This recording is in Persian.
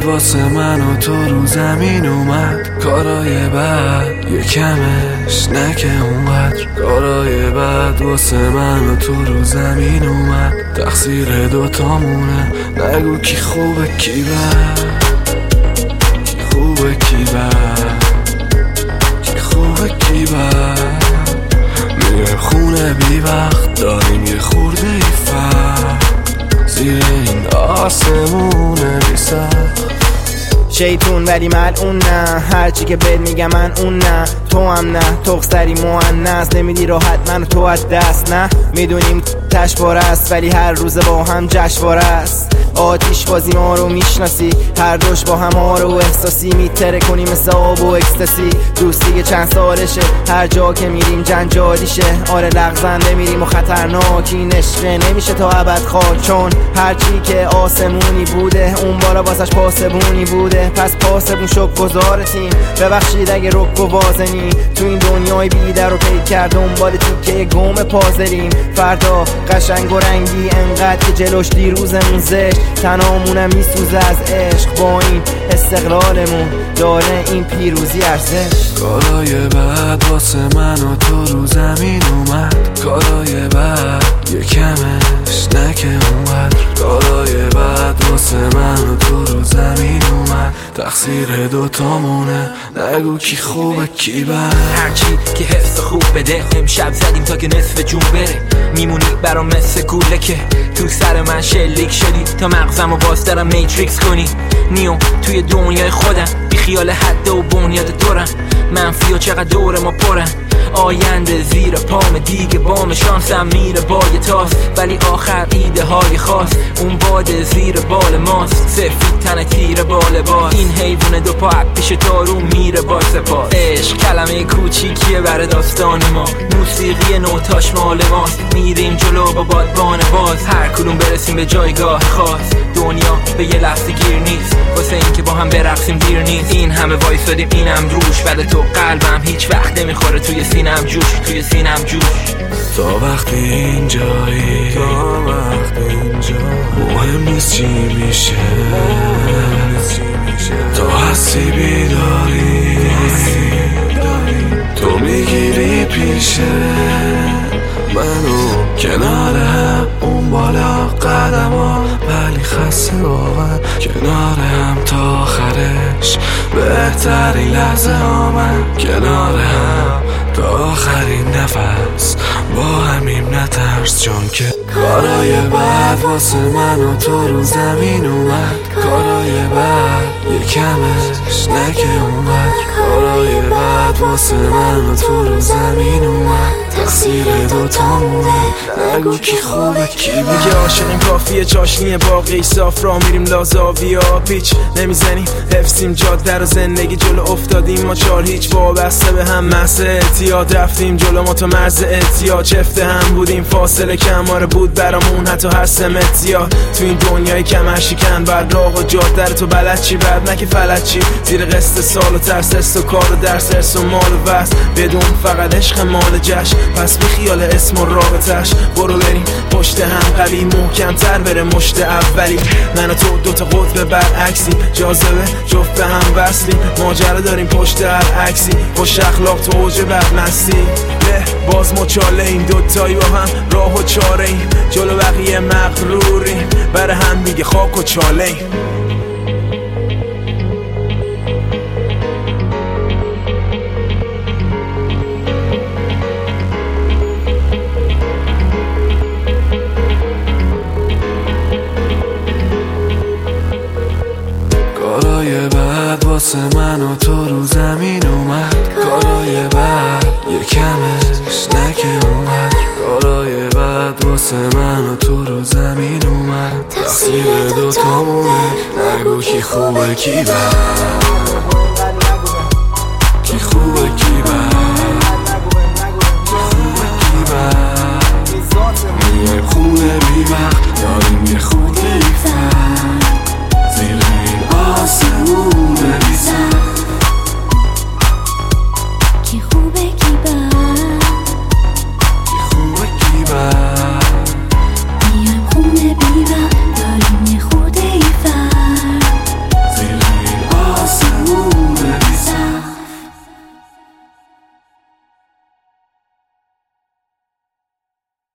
واسه من و تو رو زمین اومد. کارای بد یه کمش نکه اونقدر. کارای بد واسه من و تو رو زمین اومد. تقصیر دوتامونه، نگو کی خوبه کی بد، کی خوبه کی بد، کی خوبه کی بد. میرم خونه بی وقت، داریم یه خورده ای فرق. زیر این آسمونه بی سخت. شیطون ولی ملعون نه، هرچی که بهت میگم من اون نه. تو هم نه، تخصری مؤنث، نمیدی راحت منو تو از دست. نه میدونیم تشوار است، ولی هر روز با هم جشنواره است. آتیش بازی ما رو میشناسی، هر دوش با هم آرو احساسی. میتره کنی مثل آب و اکستاسی. دوستی چند سالشه، هر جا که میریم جنجالیشه. آره لغزنده میریم و خطرناکی، نشقه نمیشه تا ابد خاک. چون هرچی که آسمونی بوده اون بالا واسش پاسبونی بوده. پس پاسبون شک گذار تیم، ببخشید اگه رک و وازنی. تو این دنیای بیدر و پید کرد دنبال تیکه گم پازلیم. فردا قشنگ و رنگی انقدر که جلوش دیروزمون زشت. تنامونم میسوزه از عشق، با این استقلالمون داره این پیروزی ارزش. کارای بد واسه من و تو رو زمین اومد. کارای بد یه کمش نکه اونقدر. کارای بد واسه من و تو رو زمین اومد. تقصیر دوتامونه، نگو کی خوبه کی بد. هرچی که حس خوب بده، امشب زدیم تا که نصف جون بره. میمونی برام مثل گوله که تو سر من شلیک شدی، تا مغزم و باز دارم میتریکس کنی. نیو توی دنیای خودم، بی خیال حد و بنیاد دورم. منفی و چقدر دور ما پرن، آینده زیر پام دیگه. بام شانسم میره با یه تاس، ولی آخر ایده های خاص. اون باد زیر بال ماست، سفید تن تیر بال باز. این حیوان دو پا پیش تارو میره با سپاس. عشق کلمه کوچیکیه بر داستان ما، موسیقی نوتاش مال ماست. میریم جلو با بادبان باز، هر کدوم برسیم به جایگاه خاص. دنیا به یه لحظه گیر نیست، واسه این که با هم برقصیم دیر نیست. این همه وایسادیم اینم روش، ولی تو قلبم هیچ وقت نمیخوره توی سینم جوش، توی سینم جوش. تا وقتی اینجایی، تا وقتی اینجایی، مهم نیست چی میشه. تا هستی بیداری، تو میگیری پیشه منو کنارم. اون بالا قدم ها ولی خسته واقعا. کنار هم تا آخرش بهترین لحظه ها. من کنار هم تا آخرین نفس با همیم نترس. چون که کارای بد واسه من و تو رو زمین اومد. کارای بد یه کمش نکه اومد. کارای بد واسه من و تو رو زمین اومد. تقصیر دوتامونه، نگو کی خوبه کی بد. میگه عاشقیم کافیه چاشنی باقی صاف. را میریم لازاویا پیچ نمیزنیم، حفظیم جاده رو زندگی جلو افتادیم ما چار هیچ. وابسته به هم محض اعتیاد، رفتیم جلو ما تو مرز اعتیاد. چفته هم بودیم فاصله کماره بود برامون حتی هر سمتیا. تو این دنیای کمر شکن بعد راه و جاده رو تو بلد چی بعد نکه فلت چی. زیر قسط سال و ترس است و کار و درس ارس و مال و بس. بدون فقط عشق مال جشن، پس بی خیال اسم و رابطش. برو بریم پشت هم قوی محکم تر بره مشت اولی. من و تو دوتا قطب برعکسی، جاذبه جفت هم وصلیم. ماجرا داریم پشت هر عکسی، خوش اخلاق تو اوج بدمستی. باز مچاله این دوتایی با هم راه و چاره ایم. جلو بقیه مغروریم، بر هم دیگه خاک و چاله ایم. کارای بد واسه من و تو رو زمین اومد. کارای بد یه کمش نکه اومد. کارای بد واسه من و تو رو زمین اومد. تقصیر دوتامونه، نگو کی خوبه کی بد، کی خوبه کی بد، کی خوبه کی بد. میه خونه بی وقت،